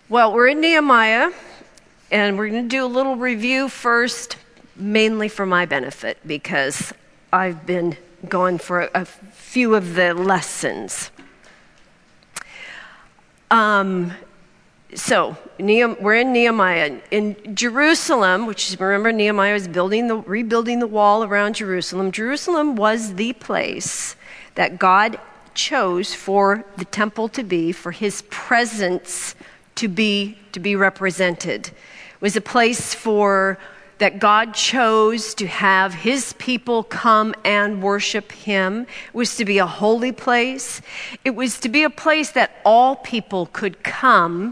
Well, we're in Nehemiah, and we're going to do a little review first, mainly for my benefit, because I've been going for a few of the lessons. We're in Nehemiah. In Jerusalem, which is, remember, Nehemiah is rebuilding the wall around Jerusalem. Jerusalem was the place that God chose for the temple to be, for his presence to be represented. It was a place that God chose to have his people come and worship him. It was to be a holy place. It was to be a place that all people could come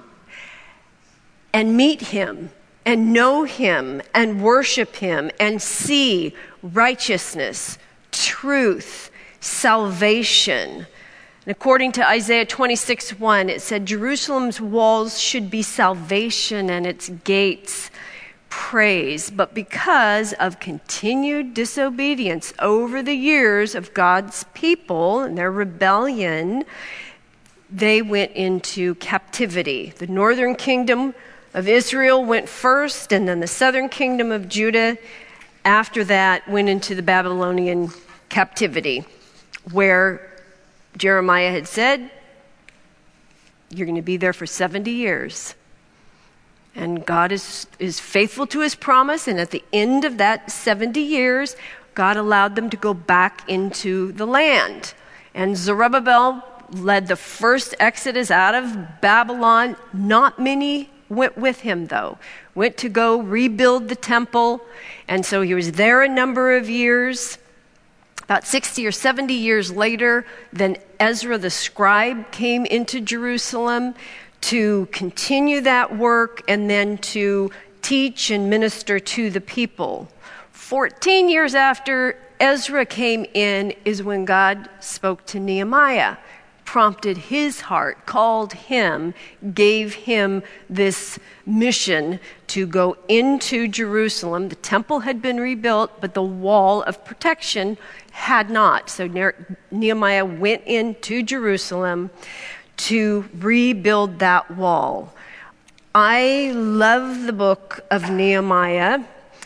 and meet him and know him and worship him and see righteousness, truth, salvation. And according to Isaiah 26:1, it said, Jerusalem's walls should be salvation and its gates praise. But because of continued disobedience over the years of God's people and their rebellion, they went into captivity. The northern kingdom of Israel went first, and then the southern kingdom of Judah after that went into the Babylonian captivity, where Jeremiah had said, you're going to be there for 70 years. And God is faithful to his promise, and at the end of that 70 years, God allowed them to go back into the land. And Zerubbabel led the first exodus out of Babylon. Not many went with him, though. Went to go rebuild the temple, and so he was there a number of years. About 60 or 70 years later, then Ezra the scribe came into Jerusalem to continue that work and then to teach and minister to the people. 14 years after Ezra came in is when God spoke to Nehemiah, prompted his heart, called him, gave him this mission to go into Jerusalem. The temple had been rebuilt, but the wall of protection had not. So Nehemiah went into Jerusalem to rebuild that wall. I love the book of Nehemiah.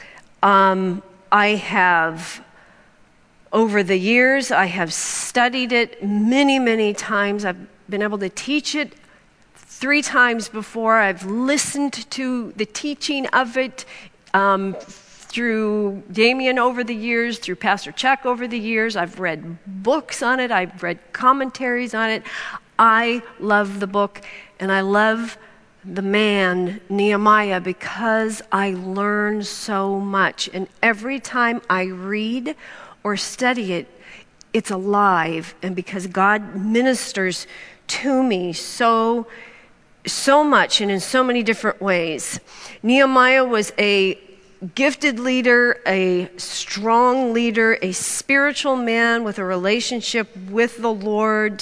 Over the years, I have studied it many, many times. I've been able to teach it 3 times before. I've listened to the teaching of it through Damien over the years, through Pastor Chuck over the years. I've read books on it. I've read commentaries on it. I love the book, and I love the man, Nehemiah, because I learn so much. And every time I read or study it, it's alive. And because God ministers to me so much and in so many different ways. Nehemiah was a gifted leader, a strong leader, a spiritual man with a relationship with the Lord.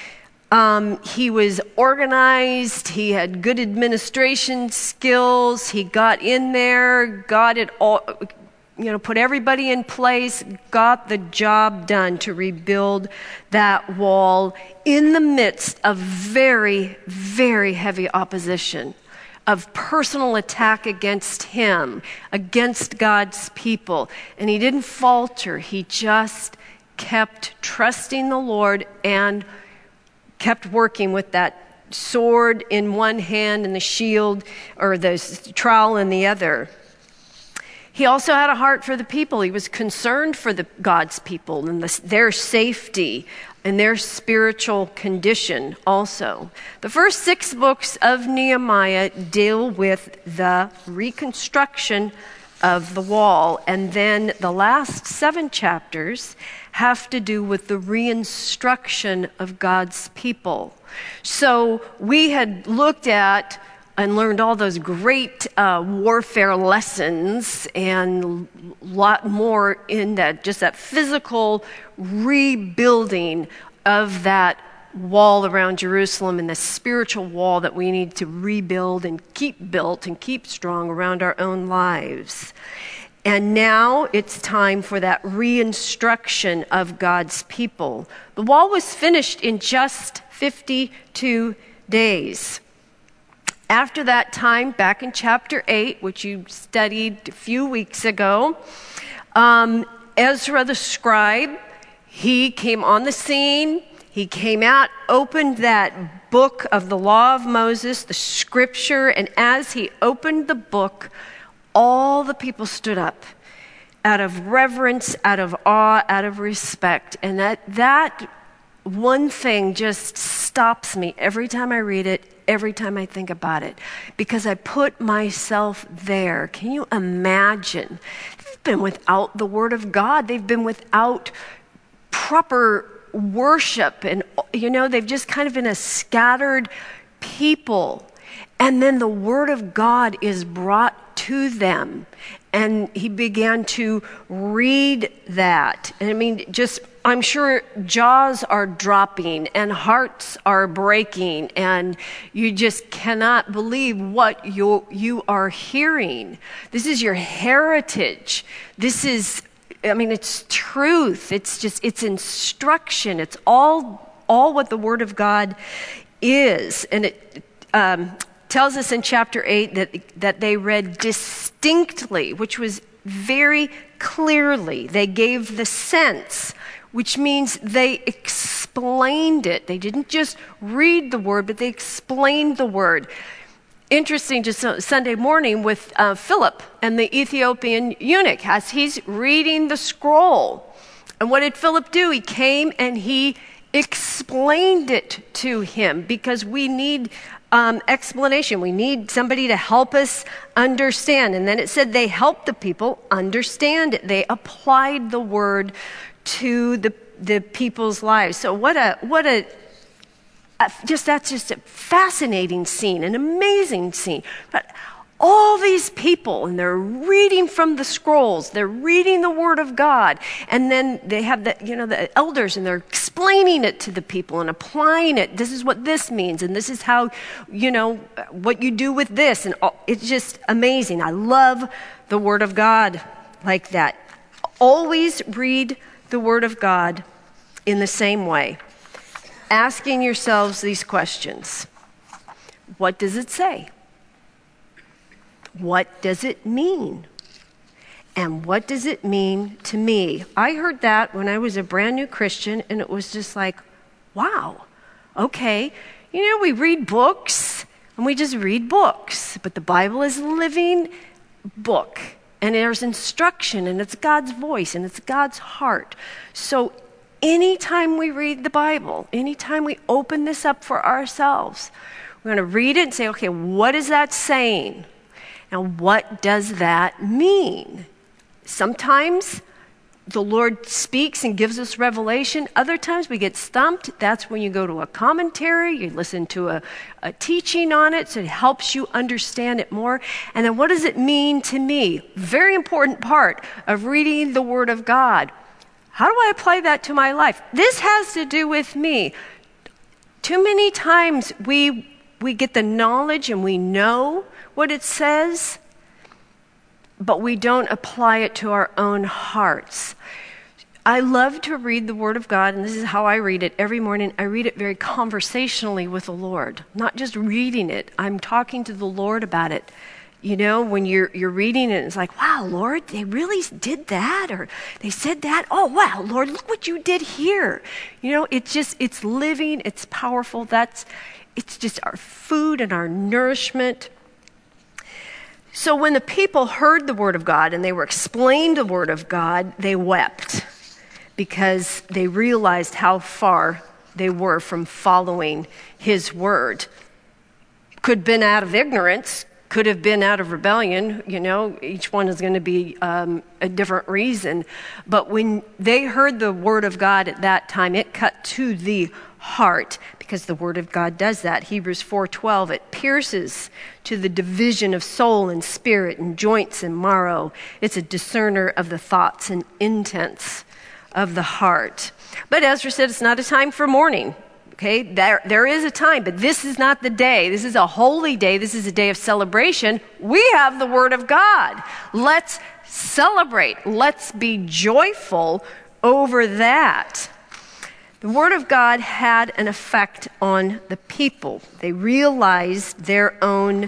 He was organized. He had good administration skills. He got in there, got it all, put everybody in place, got the job done to rebuild that wall in the midst of very, very heavy opposition, of personal attack against him, against God's people. And he didn't falter. He just kept trusting the Lord and kept working with that sword in one hand and the shield or the trowel in the other. He also had a heart for the people. He was concerned for God's people and their safety and their spiritual condition also. The first 6 books of Nehemiah deal with the reconstruction of the wall, and then the last 7 chapters have to do with the reinstruction of God's people. So we had looked at and learned all those great warfare lessons and a lot more in that, just that physical rebuilding of that wall around Jerusalem and the spiritual wall that we need to rebuild and keep built and keep strong around our own lives. And now it's time for that reinstruction of God's people. The wall was finished in just 52 days. After that time, back in chapter 8, which you studied a few weeks ago, Ezra the scribe, he came on the scene. He came out, opened that book of the law of Moses, the scripture, and as he opened the book, all the people stood up out of reverence, out of awe, out of respect. And that one thing just stops me every time I read it, every time I think about it, because I put myself there. Can you imagine? They've been without the Word of God. They've been without proper worship, and they've just kind of been a scattered people. And then the Word of God is brought to them, and he began to read that. And I mean, I'm sure jaws are dropping and hearts are breaking, and you just cannot believe what you are hearing. This is your heritage. This is, it's truth. It's instruction. It's all what the Word of God is. And it tells us in chapter 8 that they read distinctly, which was very clearly. They gave the sense, which means they explained it. They didn't just read the Word, but they explained the Word. Interesting, just Sunday morning with Philip and the Ethiopian eunuch, as he's reading the scroll. And what did Philip do? He came and he explained it to him, because we need explanation. We need somebody to help us understand. And then it said they helped the people understand it. They applied the Word to the people's lives. So that's just a fascinating scene, an amazing scene. But all these people, and they're reading from the scrolls, they're reading the Word of God, and then they have the elders, and they're explaining it to the people and applying it. This is what this means, and this is how, what you do with this, and it's just amazing. I love the Word of God like that. Always read the Word of God in the same way, asking yourselves these questions. What does it say? What does it mean? And what does it mean to me? I heard that when I was a brand new Christian, and it was just like, wow, okay. We read books, and we just read books, but the Bible is a living book, and there's instruction, and it's God's voice, and it's God's heart. So anytime we read the Bible, anytime we open this up for ourselves, we're going to read it and say, okay, what is that saying? And what does that mean? Sometimes the Lord speaks and gives us revelation. Other times we get stumped. That's when you go to a commentary, you listen to a teaching on it, so it helps you understand it more. And then what does it mean to me? Very important part of reading the Word of God. How do I apply that to my life? This has to do with me. Too many times we get the knowledge and we know what it says, but we don't apply it to our own hearts. I love to read the Word of God, and this is how I read it every morning. I read it very conversationally with the Lord, not just reading it. I'm talking to the Lord about it. When you're reading it, it's like, wow, Lord, they really did that, or they said that. Oh, wow, Lord, look what you did here. It's living, it's powerful. It's just our food and our nourishment. So when the people heard the Word of God and they were explained the Word of God, they wept because they realized how far they were from following His Word. Could have been out of ignorance, could have been out of rebellion. Each one is going to be a different reason. But when they heard the Word of God at that time, it cut to the heart, because the Word of God does that. Hebrews 4:12, it pierces to the division of soul and spirit and joints and marrow. It's a discerner of the thoughts and intents of the heart. But Ezra said it's not a time for mourning. Okay, there is a time, but this is not the day. This is a holy day. This is a day of celebration. We have the Word of God. Let's celebrate. Let's be joyful over that. The Word of God had an effect on the people. They realized their own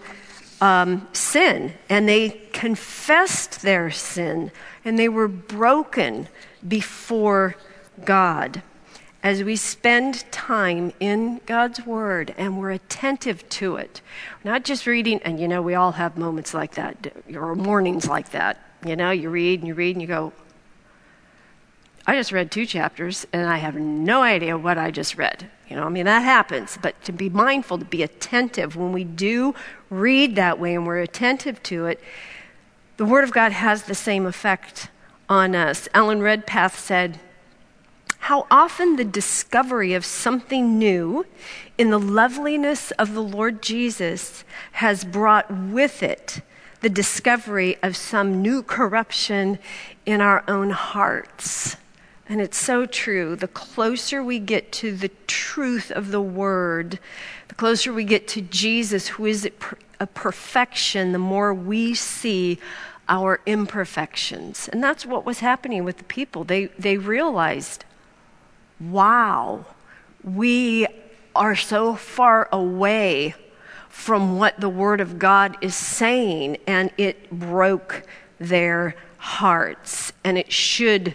sin, and they confessed their sin, and they were broken before God. As we spend time in God's Word and we're attentive to it, not just reading, and we all have moments like that, or mornings like that. You read and you go, I just read 2 chapters and I have no idea what I just read. That happens. But to be mindful, to be attentive, when we do read that way and we're attentive to it, the Word of God has the same effect on us. Alan Redpath said, "How often the discovery of something new in the loveliness of the Lord Jesus has brought with it the discovery of some new corruption in our own hearts." And it's so true. The closer we get to the truth of the Word, the closer we get to Jesus, who is a perfection, the more we see our imperfections. And that's what was happening with the people. They realized, wow, we are so far away from what the Word of God is saying, and it broke their hearts. And it should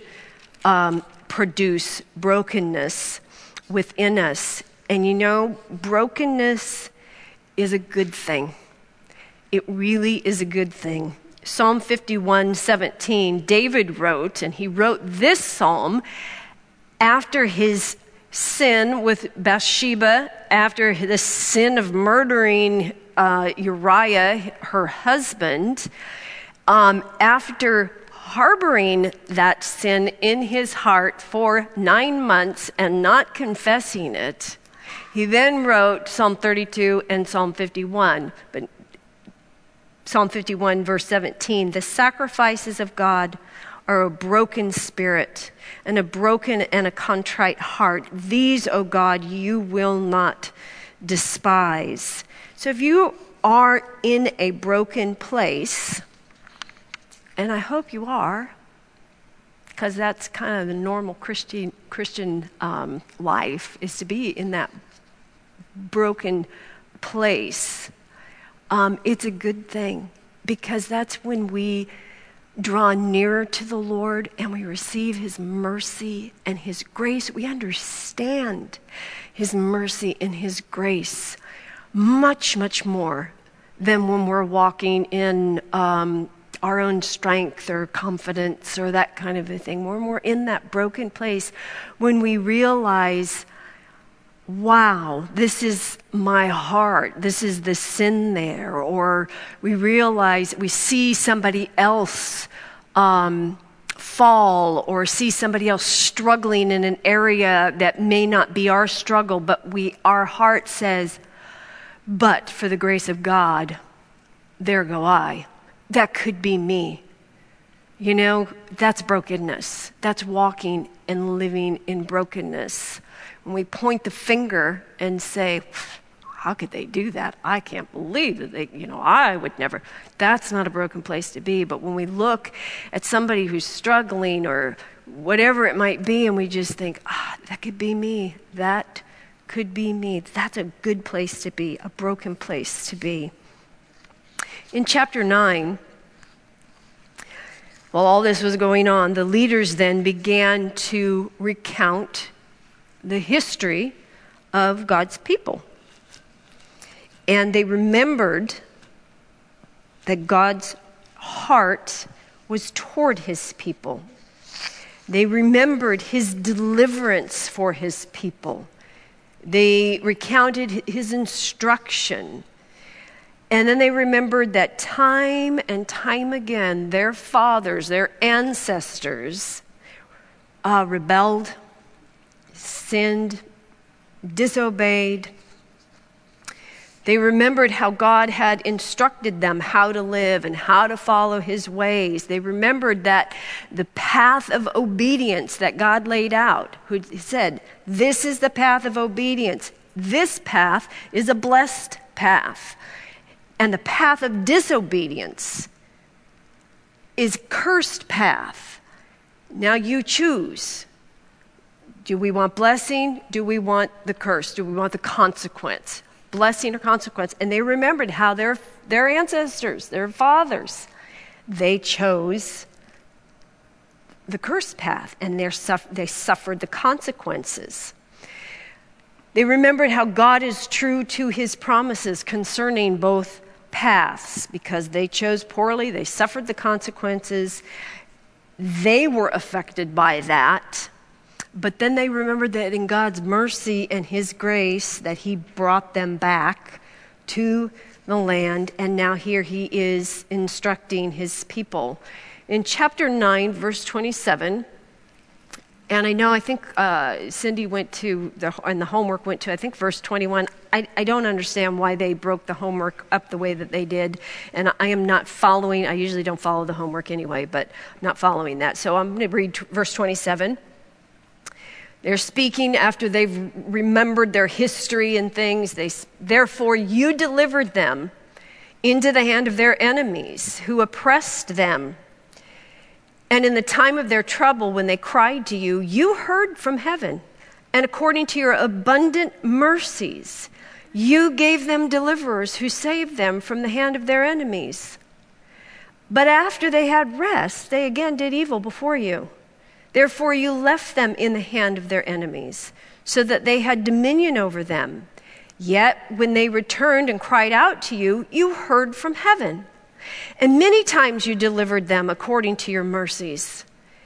produce brokenness within us. And brokenness is a good thing. It really is a good thing. Psalm 51:17, David wrote, and he wrote this psalm after his sin with Bathsheba, after the sin of murdering Uriah, her husband, after harboring that sin in his heart for 9 months and not confessing it. He then wrote Psalm 32 and Psalm 51. But Psalm 51, verse 17, "The sacrifices of God are a broken spirit and a broken and a contrite heart. These, O God, you will not despise." So if you are in a broken place, and I hope you are, because that's kind of the normal Christian life, is to be in that broken place. It's a good thing, because that's when we draw nearer to the Lord and we receive His mercy and His grace. We understand His mercy and His grace much, much more than when we're walking in our own strength or confidence or that kind of a thing. When we're in that broken place, when we realize, wow, this is my heart, this is the sin there, or we realize, we see somebody else fall, or see somebody else struggling in an area that may not be our struggle, but our heart says, but for the grace of God, there go I. That could be me. That's brokenness. That's walking and living in brokenness. When we point the finger and say, how could they do that? I can't believe that I would never. That's not a broken place to be. But when we look at somebody who's struggling or whatever it might be, and we just think, that could be me. That could be me. That's a good place to be, a broken place to be. In chapter 9, while all this was going on, the leaders then began to recount the history of God's people. And they remembered that God's heart was toward His people. They remembered His deliverance for His people. They recounted His instruction. And then they remembered that time and time again, their fathers, their ancestors, rebelled, sinned, disobeyed. They remembered how God had instructed them how to live and how to follow His ways. They remembered that the path of obedience that God laid out, who said, this is the path of obedience. This path is a blessed path. And the path of disobedience is cursed path. Now you choose. Do we want blessing? Do we want the curse? Do we want the consequence? Blessing or consequence? And they remembered how their ancestors, their fathers, they chose the cursed path, and they suffered the consequences. They remembered how God is true to his promises concerning both paths. Because they chose poorly, they suffered the consequences. They were affected by that. But then they remembered that in God's mercy and his grace that he brought them back to the land, and now here he is instructing his people. In chapter 9, verse 27, and I think Cindy went to, and the homework went to, I think, verse 21. I don't understand why they broke the homework up the way that they did, and I am not following. I usually don't follow the homework anyway, but I'm not following that. So I'm going to read verse 27. They're speaking after they've remembered their history and things. Therefore, you delivered them into the hand of their enemies who oppressed them. And in the time of their trouble, when they cried to you, you heard from heaven. And according to your abundant mercies, you gave them deliverers who saved them from the hand of their enemies. But after they had rest, they again did evil before you. Therefore, you left them in the hand of their enemies, so that they had dominion over them. Yet, when they returned and cried out to you, you heard from heaven. And many times you delivered them according to your mercies.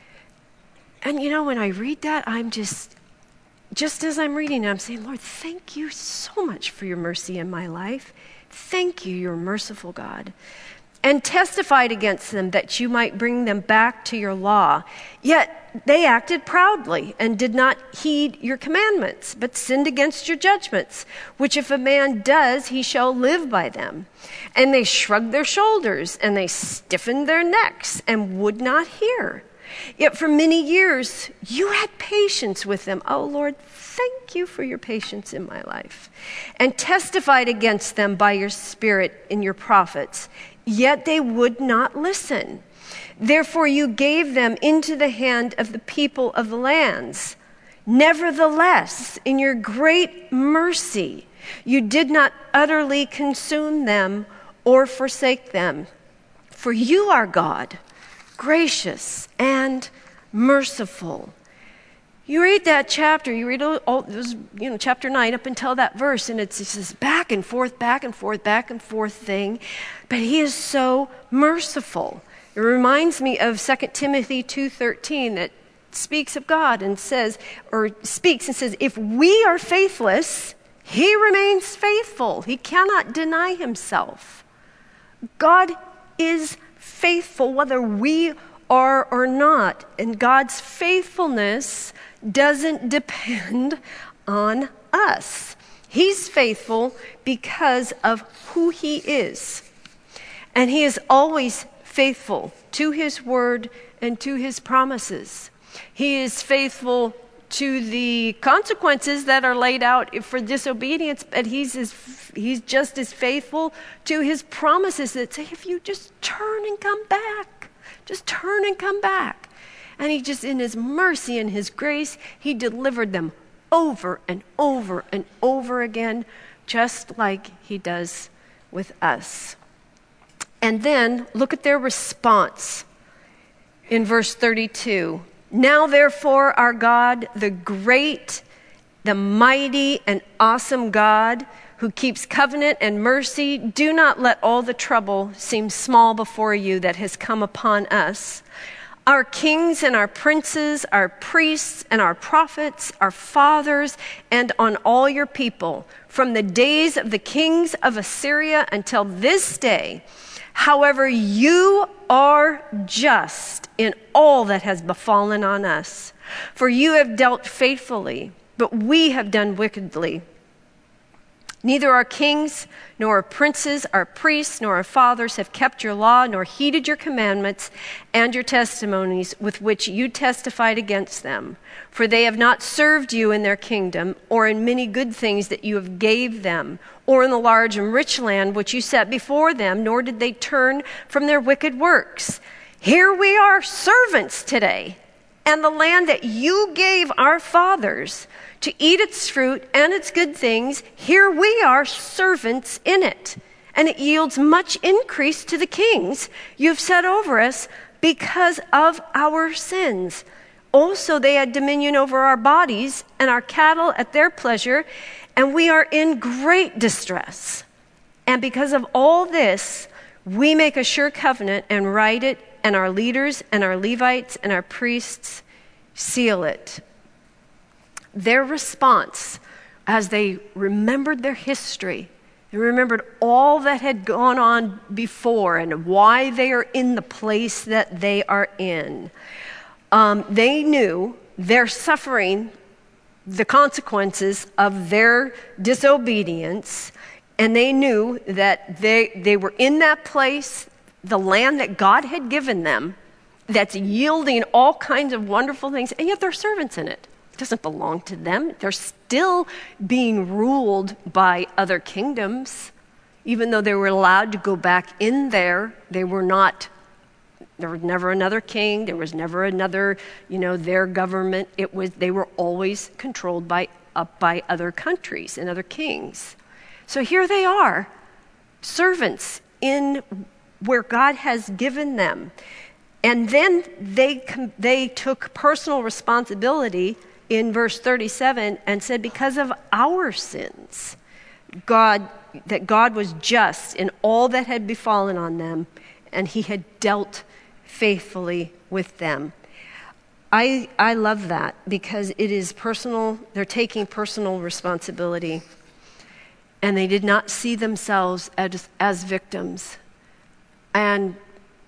And when I read that, I'm just as I'm reading it, I'm saying, Lord, thank you so much for your mercy in my life. Thank you, you're merciful God. And testified against them that you might bring them back to your law. Yet they acted proudly and did not heed your commandments, but sinned against your judgments, which if a man does, he shall live by them. And they shrugged their shoulders, and they stiffened their necks, and would not hear. Yet for many years you had patience with them. Oh Lord, thank you for your patience in my life. And testified against them by your Spirit in your prophets. Yet they would not listen. Therefore you gave them into the hand of the people of the lands. Nevertheless, in your great mercy, you did not utterly consume them or forsake them. For you are God, gracious and merciful. You read that chapter, you read all those, chapter 9 up until that verse, and it's this back and forth thing. But he is so merciful. It reminds me of 2 Timothy 2:13 that speaks of God and says, if we are faithless, he remains faithful. He cannot deny himself. God is faithful whether we are or not. And God's faithfulness doesn't depend on us. He's faithful because of who he is. And he is always faithful to his word and to his promises. He is faithful to the consequences that are laid out for disobedience, but he's just as faithful to his promises that say, if you just turn and come back, just turn and come back. And he just, in his mercy and his grace, he delivered them over and over and over again, just like he does with us. And then look at their response in verse 32. Now, therefore, our God, the great, the mighty and awesome God, who keeps covenant and mercy, do not let all the trouble seem small before you that has come upon us. Our kings and our princes, our priests and our prophets, our fathers, and on all your people, from the days of the kings of Assyria until this day. However, you are just in all that has befallen on us. For you have dealt faithfully, but we have done wickedly. Neither our kings, nor our princes, our priests, nor our fathers have kept your law, nor heeded your commandments and your testimonies with which you testified against them. For they have not served you in their kingdom, or in many good things that you have gave them, or in the large and rich land which you set before them, nor did they turn from their wicked works. Here we are, servants today. and the land that you gave our fathers to eat its fruit and its good things, here we are servants in it. And it yields much increase to the kings you've set over us because of our sins. Also, they had dominion over our bodies and our cattle at their pleasure, and we are in great distress. And because of all this, we make a sure covenant and write it, and our leaders and our Levites and our priests seal it. Their response, as they remembered their history, they remembered all that had gone on before and why they are in the place that they are in. They knew their suffering, the consequences of their disobedience, and they knew that they were in that place, the land that God had given them, that's yielding all kinds of wonderful things, and yet they're servants in it. It doesn't belong to them. They're still being ruled by other kingdoms. Even though they were allowed to go back in there, there was never another king. There was never another, their government. They were always controlled by other countries and other kings. So here they are, servants in where God has given them. And then they took personal responsibility in verse 37 and said, because of our sins, that God was just in all that had befallen on them, and he had dealt faithfully with them. I love that because it is personal. They're taking personal responsibility, and they did not see themselves as victims. And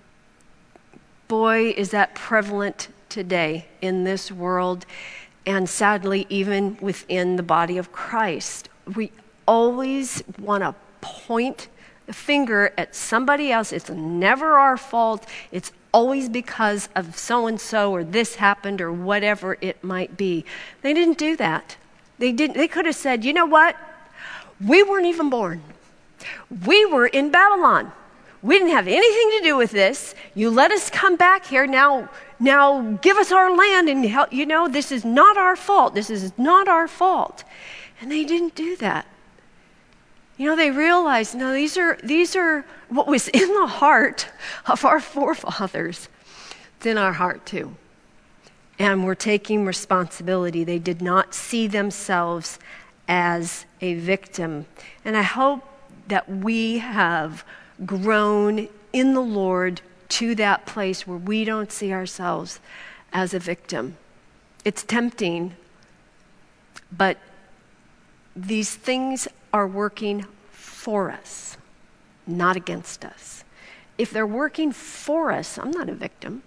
boy, is that prevalent today in this world, and sadly, even within the body of Christ. We always want to point the finger at somebody else. It's never our fault. It's always because of so-and-so or this happened or whatever it might be. They didn't do that. They could have said, you know what? We weren't even born. We were in Babylon. We didn't have anything to do with this. You let us come back here. Now give us our land and help. This is not our fault. This is not our fault. And they didn't do that. They realized, no, these are what was in the heart of our forefathers. It's in our heart too. And we're taking responsibility. They did not see themselves as a victim. And I hope that we have grown in the Lord to that place where we don't see ourselves as a victim. It's tempting, but these things are working for us, not against us. If they're working for us, I'm not a victim.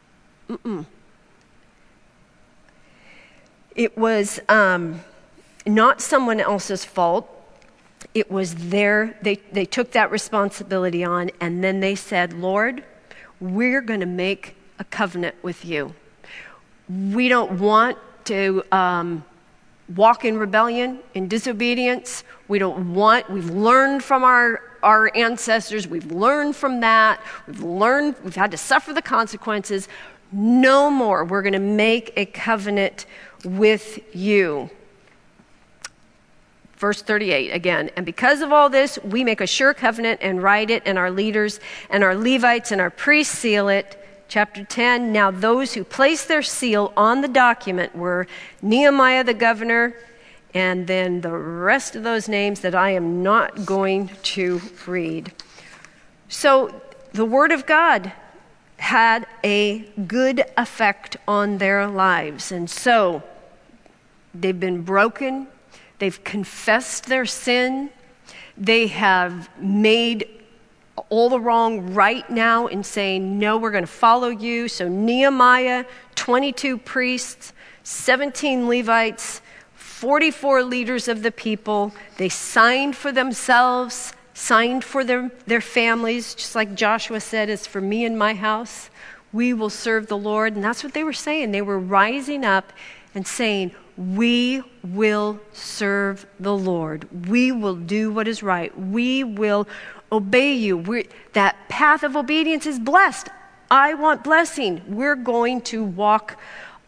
It was not someone else's fault. It was they took that responsibility on, and then they said, Lord, we're going to make a covenant with you. We don't want to walk in rebellion, in disobedience. We've learned from our ancestors. We've learned from that. We've had to suffer the consequences. No more. We're going to make a covenant with you. Verse 38 again, and because of all this, we make a sure covenant and write it, and our leaders and our Levites and our priests seal it. Chapter 10, now those who placed their seal on the document were Nehemiah the governor, and then the rest of those names that I am not going to read. So the word of God had a good effect on their lives, and so they've been broken. They've confessed their sin. They have made all the wrong right now in saying, no, we're going to follow you. So Nehemiah, 22 priests, 17 Levites, 44 leaders of the people. They signed for themselves, signed for their families, just like Joshua said, as for me and my house, we will serve the Lord. And that's what they were saying. They were rising up and saying, we will serve the Lord. We will do what is right. We will obey you. That path of obedience is blessed. I want blessing. We're going to walk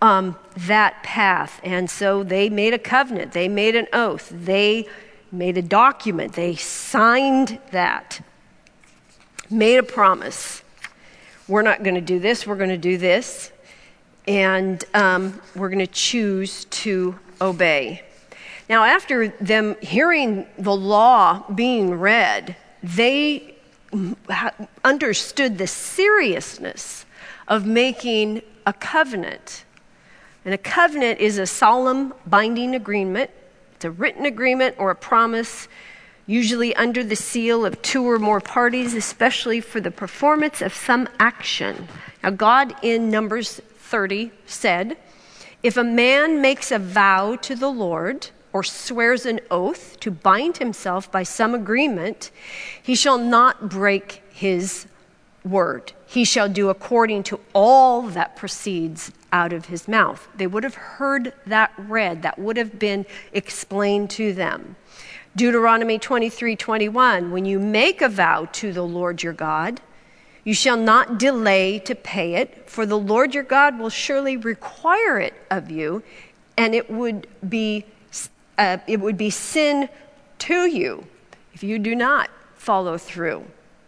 that path. And so they made a covenant. They made an oath. They made a document. They signed that, made a promise. We're not going to do this. We're going to do this. And we're going to choose to obey. Now, after them hearing the law being read, they understood the seriousness of making a covenant. And a covenant is a solemn, binding agreement. It's a written agreement or a promise, usually under the seal of two or more parties, especially for the performance of some action. Now, God in Numbers 30 said, if a man makes a vow to the Lord or swears an oath to bind himself by some agreement, he shall not break his word. He shall do according to all that proceeds out of his mouth. They would have heard that read. That would have been explained to them. Deuteronomy 23:21, when you make a vow to the Lord your God, you shall not delay to pay it, for the Lord your God will surely require it of you, and it would be sin to you if you do not follow through.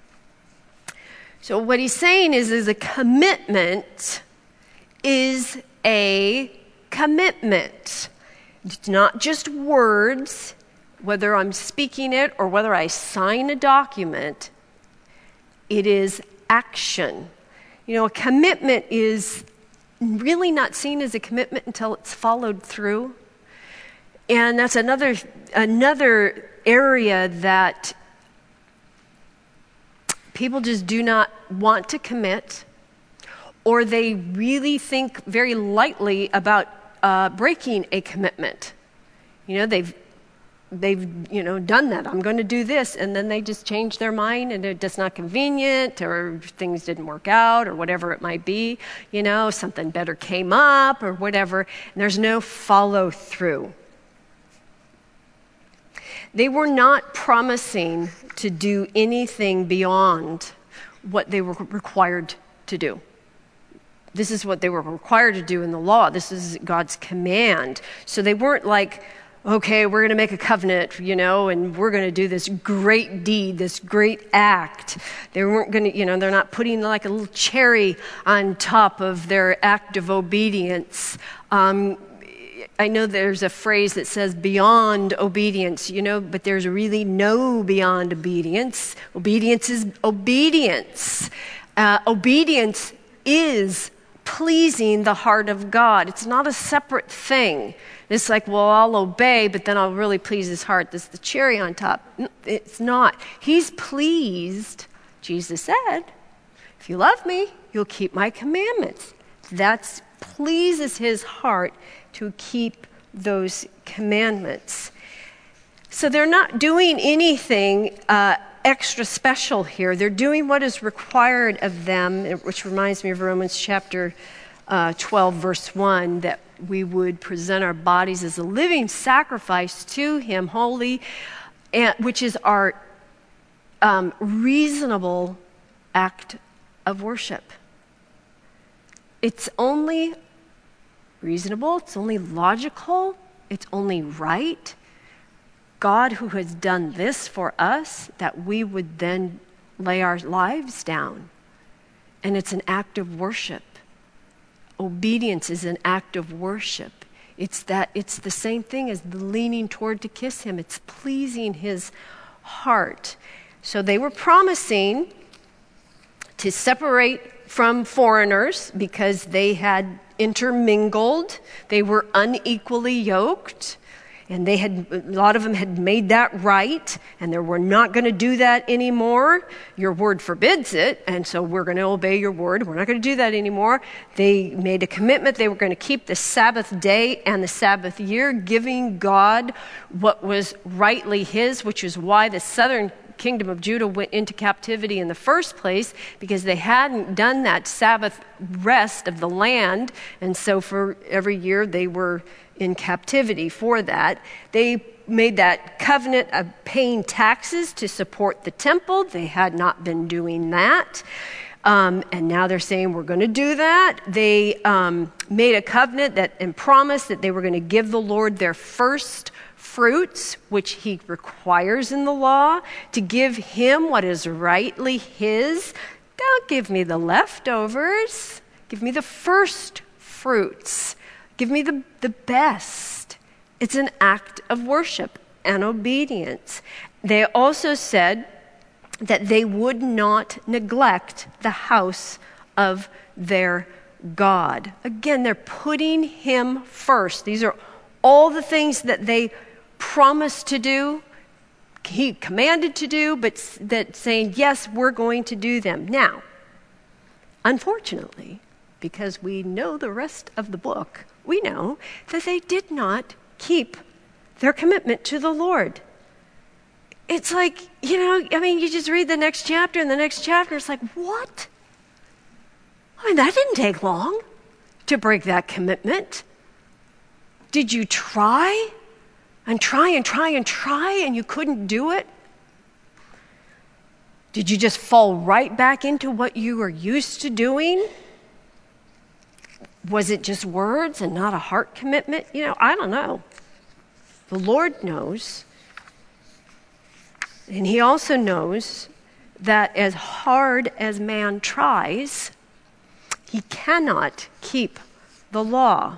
So what he's saying is a commitment is a commitment. It's not just words, whether I'm speaking it or whether I sign a document. It is action. You know, a commitment is really not seen as a commitment until it's followed through. And that's another area that people just do not want to commit, or they really think very lightly about breaking a commitment. You know, they've done that. I'm going to do this, and then they just change their mind, and it's just not convenient, or things didn't work out, or whatever it might be. You know, something better came up, or whatever. And there's no follow through. They were not promising to do anything beyond what they were required to do. This is what they were required to do in the law. This is God's command. So they weren't like, okay, we're going to make a covenant, and we're going to do this great deed, this great act. They weren't going to, they're not putting like a little cherry on top of their act of obedience. I know there's a phrase that says beyond obedience, but there's really no beyond obedience. Obedience is obedience. Obedience is pleasing the heart of God. It's not a separate thing. It's like, well, I'll obey, but then I'll really please his heart. This is the cherry on top. It's not. He's pleased, Jesus said, if you love me, you'll keep my commandments. That pleases his heart to keep those commandments. So they're not doing anything extra special here. They're doing what is required of them, which reminds me of Romans chapter 12, verse 1, that we would present our bodies as a living sacrifice to him, holy, which is our reasonable act of worship. It's only reasonable, it's only logical, it's only right. God, who has done this for us, that we would then lay our lives down. And it's an act of worship. Obedience is an act of worship. It's the same thing as the leaning toward to kiss him. It's pleasing his heart. So they were promising to separate from foreigners because they had intermingled. They were unequally yoked. And a lot of them had made that right, and they were not going to do that anymore. Your word forbids it, and so we're going to obey your word. We're not going to do that anymore. They made a commitment. They were going to keep the Sabbath day and the Sabbath year, giving God what was rightly his, which is why the southern kingdom of Judah went into captivity in the first place, because they hadn't done that Sabbath rest of the land, and so for every year they were in captivity for that. They made that covenant of paying taxes to support the temple. They had not been doing that. And now they're saying we're going to do that. They made a covenant and promised that they were going to give the Lord their first fruits, which he requires in the law, to give him what is rightly his. Don't give me the leftovers. Give me the first fruits. Give me the best. It's an act of worship and obedience. They also said that they would not neglect the house of their God. Again, they're putting him first. These are all the things that they promised to do, he commanded to do, but that saying, yes, we're going to do them. Now, unfortunately, because we know the rest of the book, we know that they did not keep their commitment to the Lord. It's like, you just read the next chapter and the next chapter, it's like, what? That didn't take long to break that commitment. Did you try and try and try and try and you couldn't do it? Did you just fall right back into what you were used to doing? Was it just words and not a heart commitment? I don't know. The Lord knows. And he also knows that as hard as man tries, he cannot keep the law.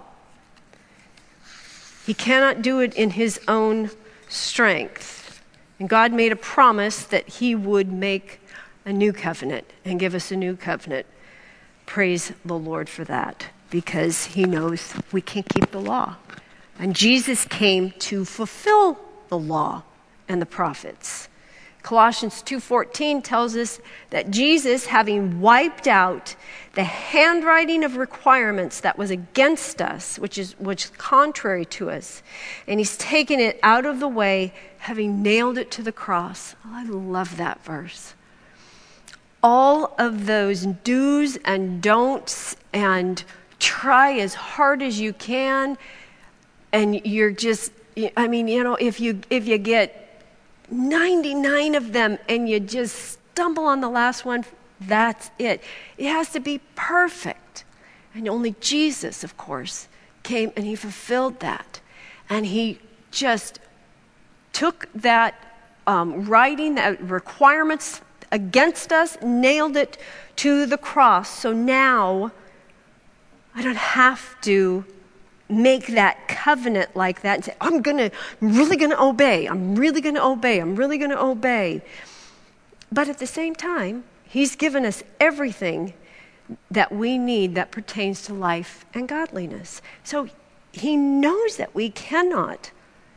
He cannot do it in his own strength. And God made a promise that he would make a new covenant and give us a new covenant. Praise the Lord for that, because he knows we can't keep the law. And Jesus came to fulfill the law and the prophets. Colossians 2:14 tells us that Jesus, having wiped out the handwriting of requirements that was against us, which is contrary to us, and he's taken it out of the way, having nailed it to the cross. Oh, I love that verse. All of those do's and don'ts and try as hard as you can, and you're just, if you get 99 of them and you just stumble on the last one, that's it. It has to be perfect. And only Jesus, of course, came and he fulfilled that. And he just took that writing, that requirements against us, nailed it to the cross. So now I don't have to make that covenant like that and say, I'm really going to obey. I'm really going to obey. I'm really going to obey. But at the same time, he's given us everything that we need that pertains to life and godliness. So he knows that we cannot,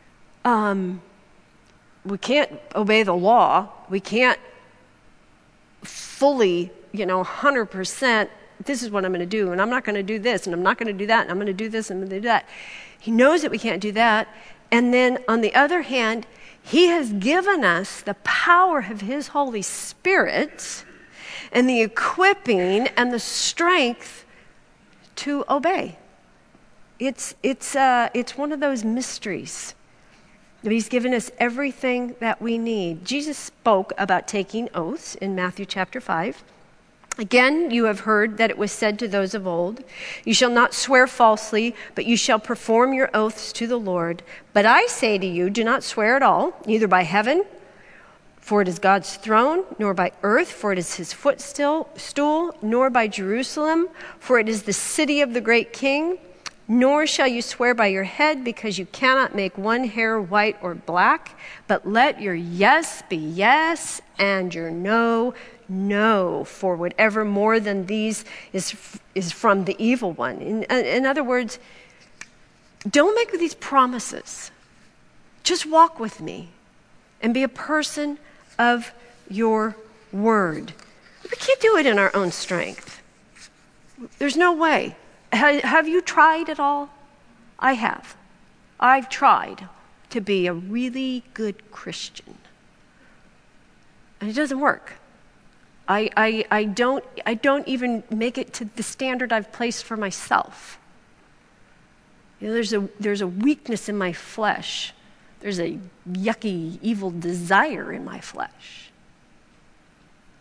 we can't obey the law. We can't fully, 100%, this is what I'm going to do, and I'm not going to do this, and I'm not going to do that, and I'm going to do this, and I'm going to do that. He knows that we can't do that. And then on the other hand, he has given us the power of his Holy Spirit and the equipping and the strength to obey. It's one of those mysteries. He's given us everything that we need. Jesus spoke about taking oaths in Matthew chapter 5. Again, you have heard that it was said to those of old, you shall not swear falsely, but you shall perform your oaths to the Lord. But I say to you, do not swear at all, neither by heaven, for it is God's throne, nor by earth, for it is his footstool, nor by Jerusalem, for it is the city of the great king. Nor shall you swear by your head, because you cannot make one hair white or black, but let your yes be yes, and your no, no, for whatever more than these is from the evil one. In other words, don't make these promises. Just walk with me and be a person of your word. We can't do it in our own strength. There's no way. Have you tried at all? I have. I've tried to be a really good Christian. And it doesn't work. I don't even make it to the standard I've placed for myself. There's a weakness in my flesh. There's a yucky, evil desire in my flesh.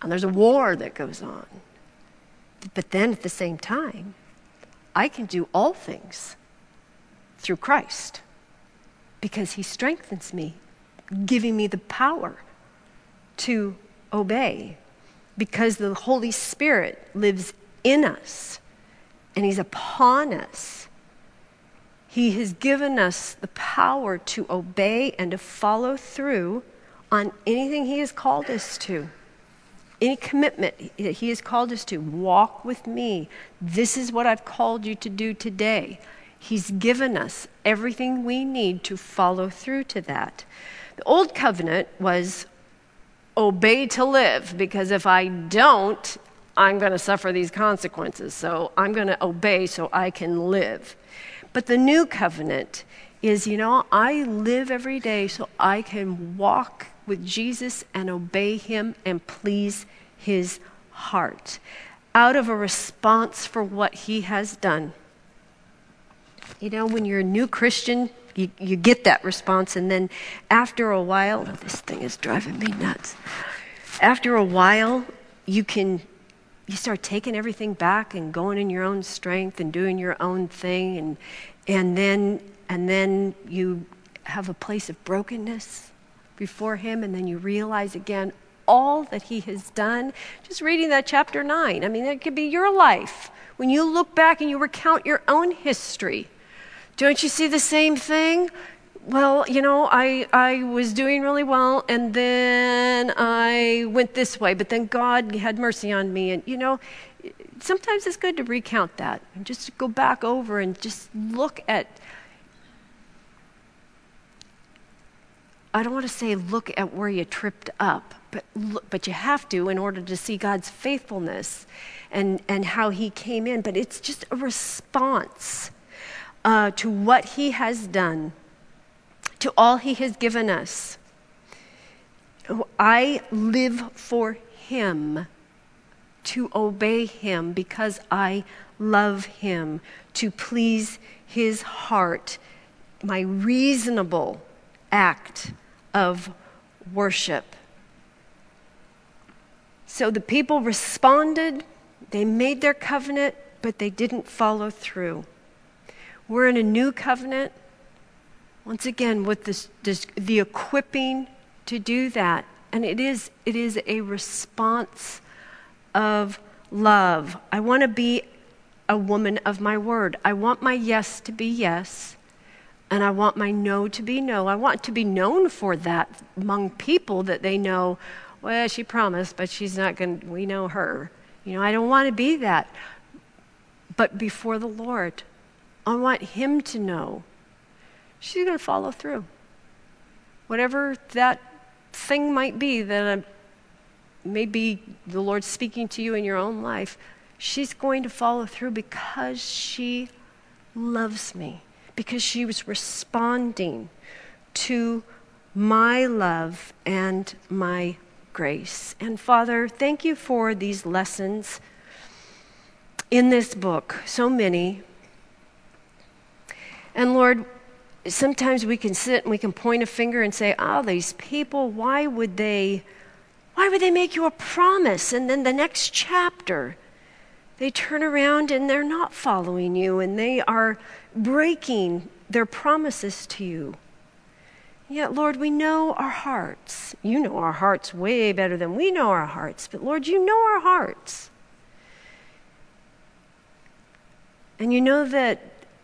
and there's a war that goes on. But then at the same time, I can do all things through Christ because he strengthens me, giving me the power to obey because the Holy Spirit lives in us and he's upon us. He has given us the power to obey and to follow through on anything he has called us to. Any commitment that he has called us to. Walk with me. This is what I've called you to do today. He's given us everything we need to follow through to that. The old covenant was obey to live, because if I don't, I'm going to suffer these consequences. So I'm going to obey so I can live. But the new covenant is, I live every day so I can walk with Jesus and obey him and please his heart out of a response for what he has done. When you're a new Christian, you get that response, and then after a while, this thing is driving me nuts. After a while, you start taking everything back and going in your own strength and doing your own thing, and then you have a place of brokenness before him, and then you realize again all that he has done. Just reading that chapter 9, that could be your life. When you look back and you recount your own history, don't you see the same thing? Well, I was doing really well, and then I went this way, but then God had mercy on me. And, sometimes it's good to recount that and just to go back over and just look at, I don't want to say look at where you tripped up, but you have to in order to see God's faithfulness and how he came in. But it's just a response to what he has done, to all he has given us. I live for him, to obey him because I love him, to please his heart, my reasonable act of worship. So the people responded, they made their covenant, but they didn't follow through. We're in a new covenant, once again, with the equipping to do that. And it is a response of love. I want to be a woman of my word. I want my yes to be yes, and I want my no to be no. I want to be known for that among people, that they know, well, she promised, but she's not going to, we know her. I don't want to be that. But before the Lord, I want him to know she's going to follow through. Whatever that thing might be that maybe the Lord's speaking to you in your own life, she's going to follow through because she loves me, because she was responding to my love and my grace. And Father, thank you for these lessons in this book, so many. And Lord, sometimes we can sit and we can point a finger and say, these people, why would they make you a promise? And then the next chapter, they turn around and they're not following you, and they are breaking their promises to you. Yet, Lord, we know our hearts. You know our hearts way better than we know our hearts. But Lord, you know our hearts. And you know that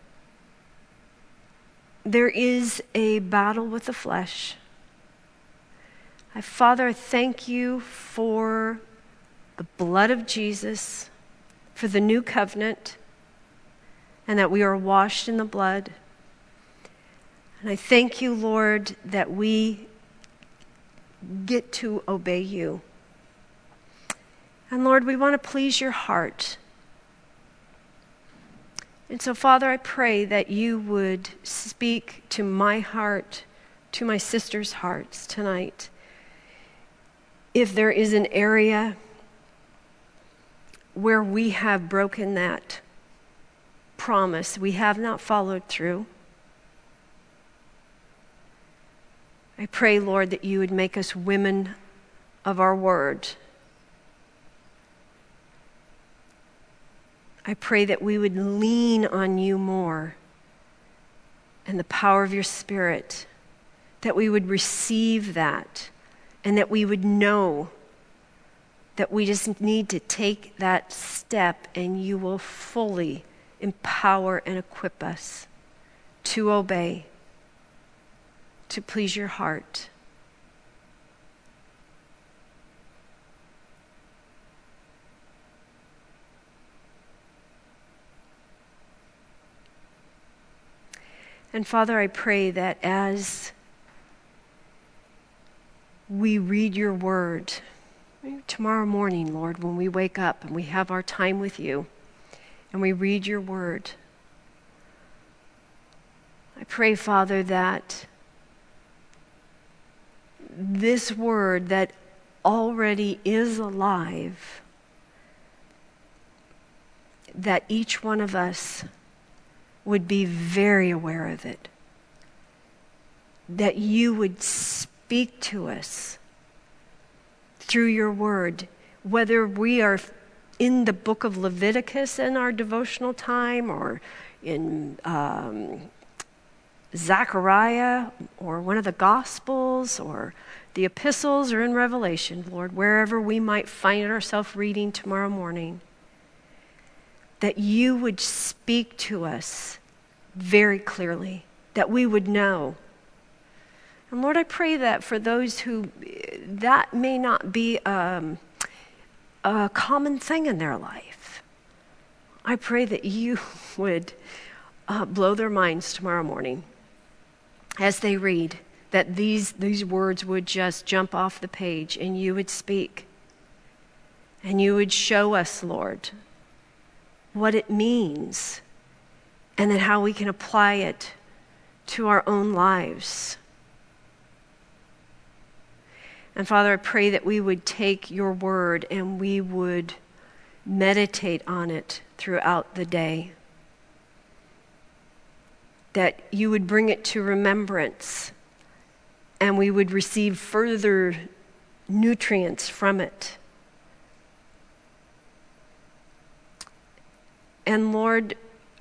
there is a battle with the flesh. Father, I thank you for the blood of Jesus, for the new covenant, and that we are washed in the blood. And I thank you, Lord, that we get to obey you. And Lord, we want to please your heart. And so, Father, I pray that you would speak to my heart, to my sisters' hearts tonight. If there is an area where we have broken that promise, we have not followed through, I pray, Lord, that you would make us women of our word, I pray that we would lean on you more and the power of your Spirit, that we would receive that, and that we would know that we just need to take that step and you will fully empower and equip us to obey, to please your heart. And Father, I pray that as we read your word, tomorrow morning, Lord, when we wake up and we have our time with you and we read your word, I pray, Father, that this word that already is alive, that each one of us would be very aware of it, that you would speak to us through your word, whether we are in the book of Leviticus in our devotional time or in Zechariah or one of the Gospels or the epistles or in Revelation, Lord, wherever we might find ourselves reading tomorrow morning, that you would speak to us very clearly, that we would know. And Lord, I pray that for those who that may not be a common thing in their life, I pray that you would blow their minds tomorrow morning as they read, that these words would just jump off the page and you would speak. And you would show us, Lord, what it means and then how we can apply it to our own lives. And Father, I pray that we would take your word and we would meditate on it throughout the day. That you would bring it to remembrance and we would receive further nutrients from it. And Lord,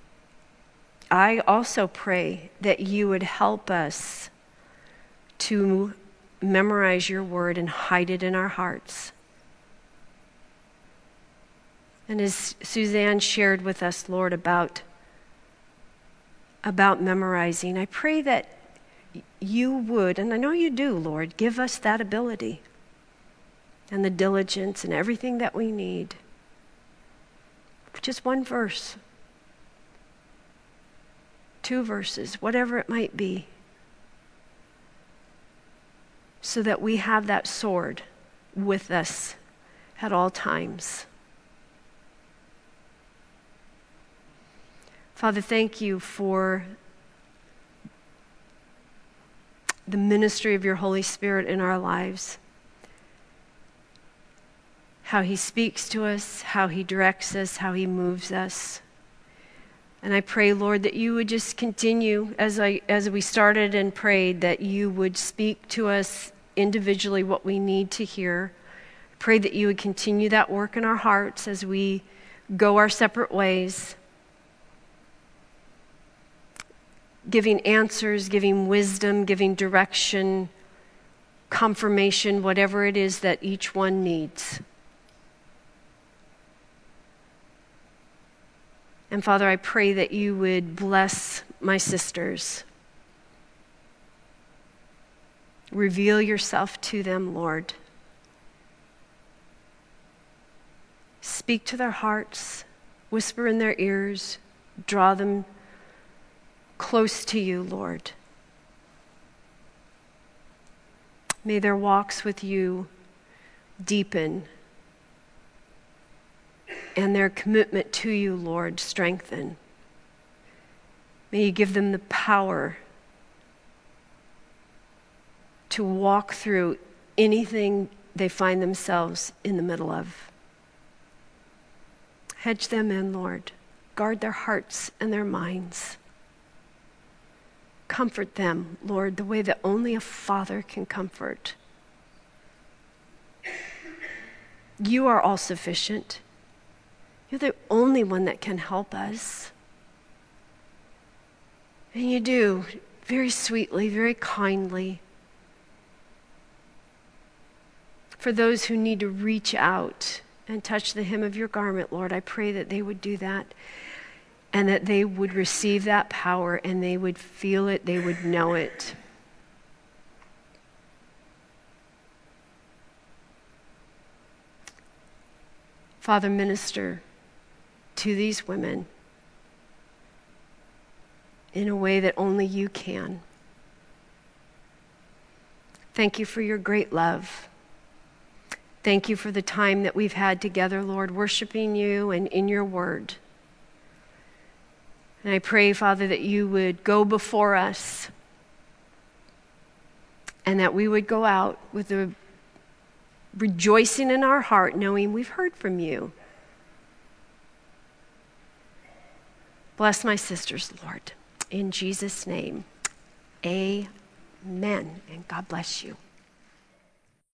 I also pray that you would help us to memorize your word and hide it in our hearts. And as Suzanne shared with us, Lord, about memorizing, I pray that you would, and I know you do, Lord, give us that ability and the diligence and everything that we need. Just one verse, 2 verses, whatever it might be, so that we have that sword with us at all times. Father, thank you for the ministry of your Holy Spirit in our lives. How he speaks to us, how he directs us, how he moves us. And I pray, Lord, that you would just continue, as we started and prayed, that you would speak to us individually what we need to hear. I pray that you would continue that work in our hearts as we go our separate ways, giving answers, giving wisdom, giving direction, confirmation, whatever it is that each one needs. And Father, I pray that you would bless my sisters. Reveal yourself to them, Lord. Speak to their hearts, whisper in their ears, draw them close to you, Lord. May their walks with you deepen and their commitment to you, Lord, strengthen. May you give them the power to walk through anything they find themselves in the middle of. Hedge them in, Lord. Guard their hearts and their minds. Comfort them, Lord, the way that only a father can comfort. You are all sufficient. You're the only one that can help us. And you do, very sweetly, very kindly. For those who need to reach out and touch the hem of your garment, Lord, I pray that they would do that and that they would receive that power and they would feel it, they would know it. Father, minister to these women in a way that only you can. Thank you for your great love. Thank you for the time that we've had together, Lord, worshiping you and in your word. And I pray, Father, that you would go before us and that we would go out with a rejoicing in our heart, knowing we've heard from you. Bless my sisters, Lord. In Jesus' name, amen. And God bless you.